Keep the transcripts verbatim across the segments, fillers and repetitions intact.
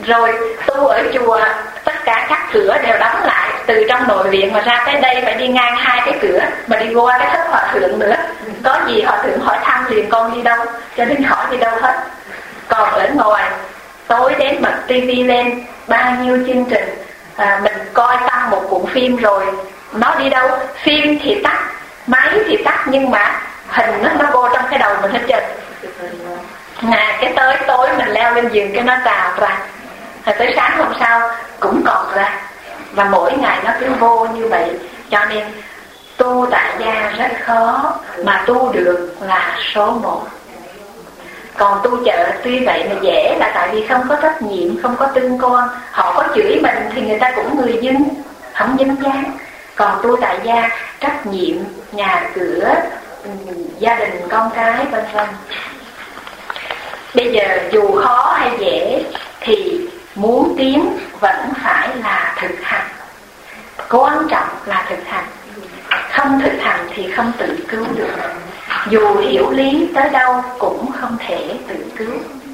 Rồi tu ở chùa tất cả các cửa đều đóng lại, từ trong nội viện mà ra tới đây phải đi ngang hai cái cửa, mà đi qua cái thất hòa thượng nữa. Có gì hòa thượng hỏi thăm liền con đi đâu, cho nên khỏi đi đâu hết. Còn ở ngoài tối đến bật tivi lên bao nhiêu chương trình, à, mình coi tăng một cuộn phim rồi nó đi đâu, phim thì tắt, máy thì tắt, nhưng mà hình nó, nó vô trong cái đầu mình hết trơn. À, cái tới tối mình leo lên giường cái nó trào ra, rồi tới sáng hôm sau cũng còn ra, và mỗi ngày nó cứ vô như vậy. Cho nên tu tại gia rất khó, mà tu được là số một. Còn tu chợ tuy vậy mà dễ là tại vì không có trách nhiệm, không có tương quan. Họ có chửi mình thì người ta cũng người dân, không dính dáng. Còn tu tại gia trách nhiệm nhà cửa, gia đình con cái vân vân. Bây giờ dù khó hay dễ thì muốn tiến vẫn phải là thực hành. Quan trọng là thực hành. Không thực hành thì không tự cứu được. Dù hiểu lý tới đâu cũng không thể tự cứu.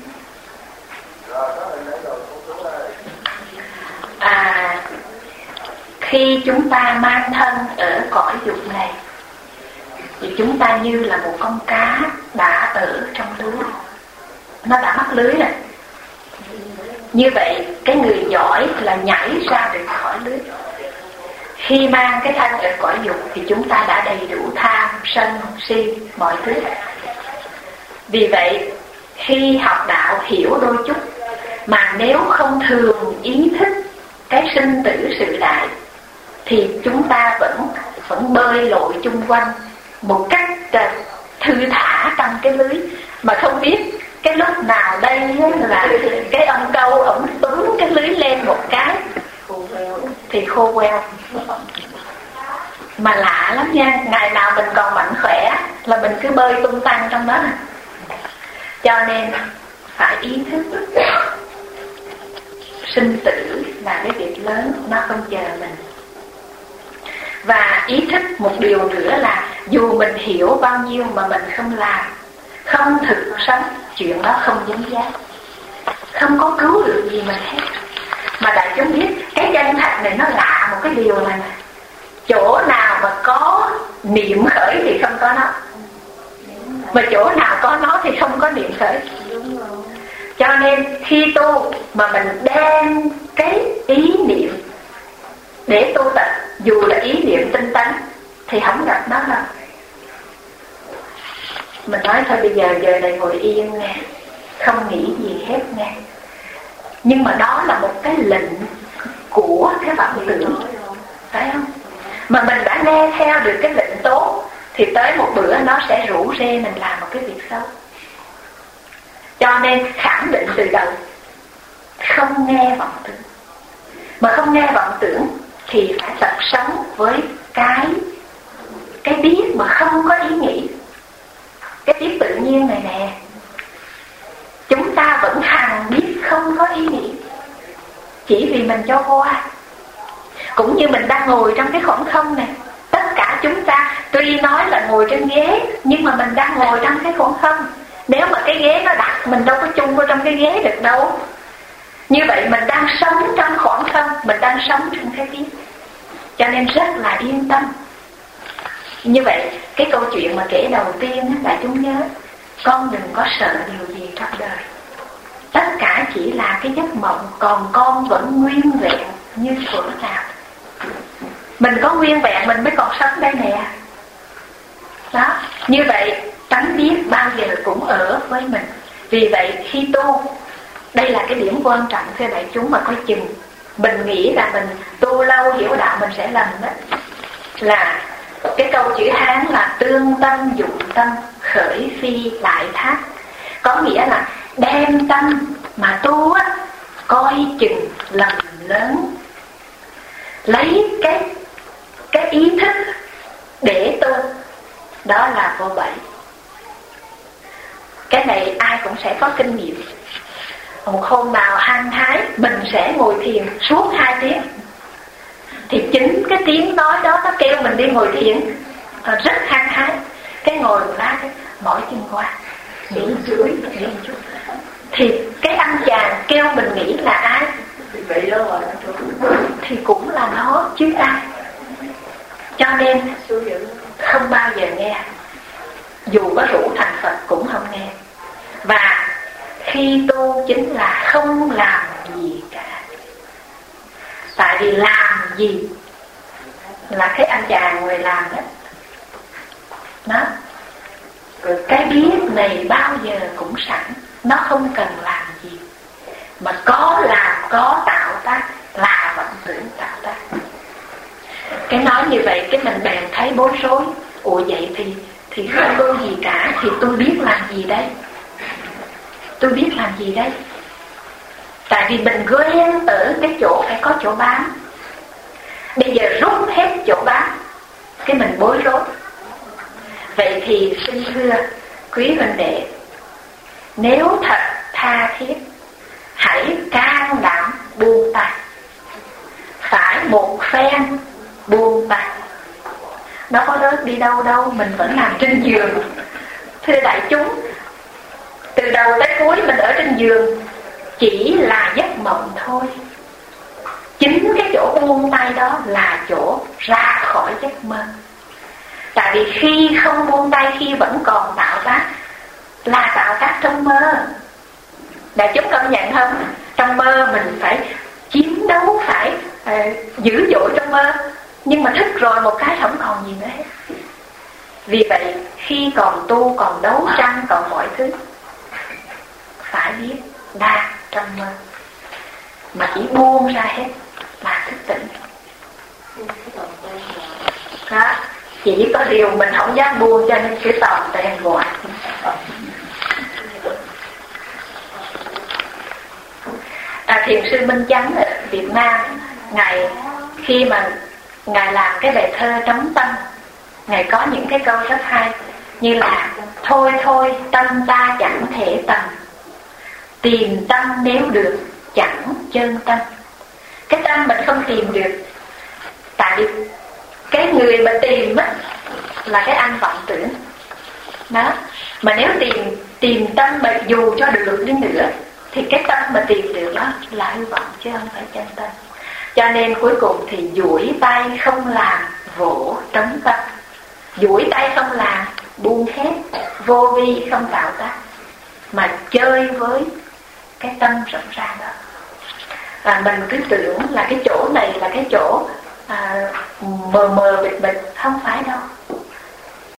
À, khi chúng ta mang thân ở cõi dục này thì chúng ta như là một con cá đã ở trong lưới. Nó đã mắc lưới rồi. Như vậy cái người giỏi là nhảy ra được khỏi lưới. Khi mang cái thân ở cõi dục thì chúng ta đã đầy đủ tham, sân, si, mọi thứ. Vì vậy khi học đạo hiểu đôi chút, mà nếu không thường ý thức cái sinh tử sự đại thì chúng ta vẫn vẫn bơi lội chung quanh một cách thư thả trong cái lưới, mà không biết cái lúc nào đây là cái ông câu ổng túm cái lưới lên một cái thì khô queo. Mà lạ lắm nha, ngày nào mình còn mạnh khỏe là mình cứ bơi tung tăng trong đó. Cho nên phải ý thức sinh tử là cái việc lớn, nó không chờ mình. Và ý thức một điều nữa là dù mình hiểu bao nhiêu mà mình không làm, không thực sống, chuyện đó không dính dáng, không có cứu được gì mình hết. Mà đại chúng biết cái chân thật này nó lạ một cái điều là chỗ nào mà có niệm khởi thì không có nó, mà chỗ nào có nó thì không có niệm khởi. Cho nên khi tu mà mình đem cái ý niệm để tu tập, dù là ý niệm tinh tấn thì không gặp nó đâu. Mình nói thôi bây giờ giờ này ngồi yên nghe, không nghĩ gì hết nghe. Nhưng mà đó là một cái lệnh của cái vọng tưởng, phải không? Mà mình đã nghe theo được cái lệnh tốt thì tới một bữa nó sẽ rủ rê mình làm một cái việc xấu. Cho nên khẳng định từ đầu không nghe vọng tưởng. Mà không nghe vọng tưởng thì phải tập sống với cái cái biết mà không có ý nghĩ, cái biết tự nhiên này nè. Chúng ta vẫn hằng biết không có ý nghĩ, chỉ vì mình cho qua. Cũng như mình đang ngồi trong cái khoảng không này, tất cả chúng ta tuy nói là ngồi trên ghế, nhưng mà mình đang ngồi trong cái khoảng không. Nếu mà cái ghế nó đặt, mình đâu có chung vào trong cái ghế được đâu. Như vậy mình đang sống trong khoảng không, mình đang sống trong cái biết, cho nên rất là yên tâm. Như vậy cái câu chuyện mà kể đầu tiên đại chúng nhớ, con đừng có sợ điều gì trong đời, tất cả chỉ là cái giấc mộng, còn con vẫn nguyên vẹn như thuở nào. Mình có nguyên vẹn mình mới còn sống đây nè. Đó, như vậy tánh biết bao giờ cũng ở với mình. Vì vậy khi tu, đây là cái điểm quan trọng thưa đại chúng mà coi chừng. Mình nghĩ là mình tu lâu hiểu đạo mình sẽ lầm đó. Là cái câu chữ Hán là tương tâm dụng tâm, khởi phi đại thác. Có nghĩa là đem tâm mà tu á, coi chừng lầm lớn. Lấy cái cái ý thức để tu, đó là vô bẫy. Cái này ai cũng sẽ có kinh nghiệm. Một hôm nào hăng hái mình sẽ ngồi thiền suốt hai tiếng, thì chính cái tiếng nói đó nó kêu mình đi ngồi thiền, rất hăng hái. Cái ngồi một lát cái mỏi chân qua, nghỉ chuối, nghỉ chút, thì cái anh chàng kêu mình nghĩ là ai? Vậy đó rồi. Thì cũng là nó chứ ai. Cho nên không bao giờ nghe, dù có rủ thành Phật cũng không nghe. Và khi tu chính là không làm gì cả. Tại vì làm gì là cái anh chàng người làm đó. Đó. Rồi cái biết này bao giờ cũng sẵn, nó không cần làm gì. Mà có làm, có tạo tác là vọng tưởng tạo tác. Cái nói như vậy cái mình bèn thấy bối rối. Ủa vậy thì thì không tu gì cả, thì tôi biết làm gì đây? Tôi biết làm gì đây? Tại vì mình quen ở cái chỗ phải có chỗ bám. Bây giờ rút hết chỗ bám, cái mình bối rối. Vậy thì xin thưa quý huynh đệ, nếu thật tha thiết, hãy can đảm buông tay. Phải một phen buông tay. Nó có rớt đi đâu đâu, mình vẫn nằm trên giường. Thưa đại chúng, từ đầu tới cuối mình ở trên giường chỉ là giấc mộng thôi. Chính cái chỗ buông tay đó là chỗ ra khỏi giấc mơ. Tại vì khi không buông tay, khi vẫn còn tạo tác, là tạo tác trong mơ. Đại chúng công nhận không? Trong mơ mình phải chiến đấu, phải uh, dữ dội trong mơ. Nhưng mà thức rồi một cái không còn gì nữa hết. Vì vậy khi còn tu, còn đấu tranh, còn mọi thứ, phải biết đang trong mơ. Mà chỉ buông ra hết là thức tỉnh. Đó. Chỉ có điều mình không dám buông cho nên cứ tòm ten hoài. À, thiền sư Minh Chánh ở Việt Nam, ngài khi mà ngài làm cái bài thơ Trống Tâm, ngài có những cái câu rất hay, như là thôi thôi tâm ta chẳng thể tầm, tìm tâm nếu được chẳng chân tâm. Cái tâm mình không tìm được, tại vì cái người mà tìm á là cái anh vọng tưởng đó. Mà nếu tìm tìm tâm mà dù cho được đi nữa thì cái tâm mà tìm được đó là hư vọng chứ không phải chân tâm. Cho nên cuối cùng thì duỗi tay không làm, vỗ trống tâm. Duỗi tay không làm, buông hết, vô vi không tạo tác, mà chơi với cái tâm rộng rãi đó. Và mình cứ tưởng là cái chỗ này là cái chỗ à, mờ mờ bịt bịt, không phải đâu.